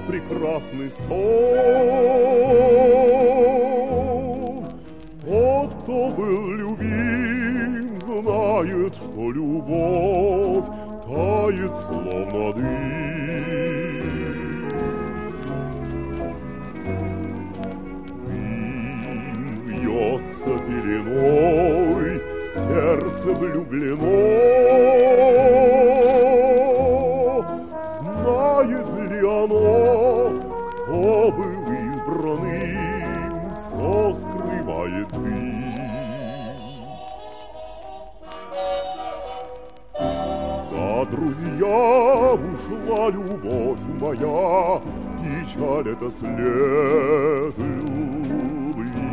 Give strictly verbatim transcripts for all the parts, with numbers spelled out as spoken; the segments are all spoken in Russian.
прекрасный сон. Тот, кто был любим, знает, что любовь тает, словно дым. Дым вьется пеленой, сердце влюблено. Знает ли оно, кто был избранным, все скрывает дым. За друзьям ушла любовь моя, печаль — это след любви.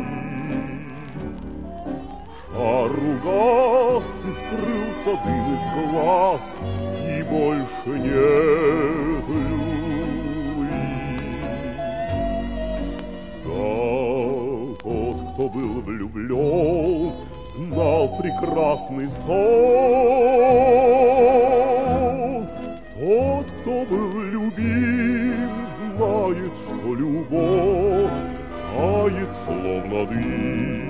Шар угас, и скрылся дым из глаз, и больше нет любви. Да, тот, кто был влюблен, знал прекрасный сон. Тот, кто был любим, знает, что любовь тает, словно дым.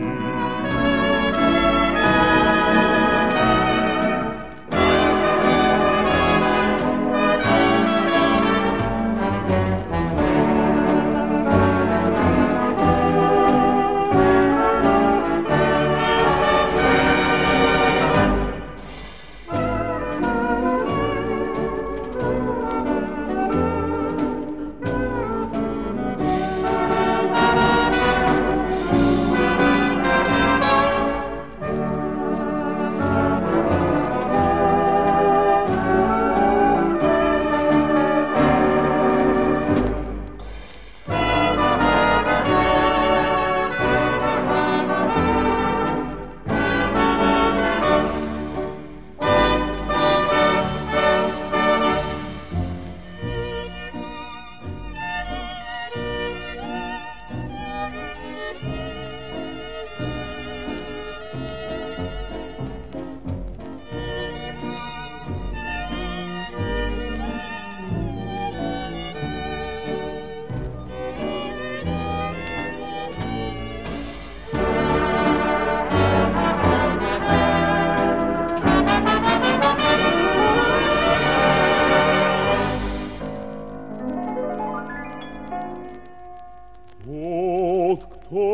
Тот, кто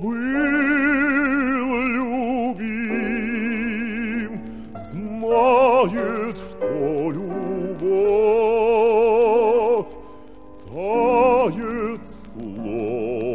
был любим, знает, что любовь тает, словно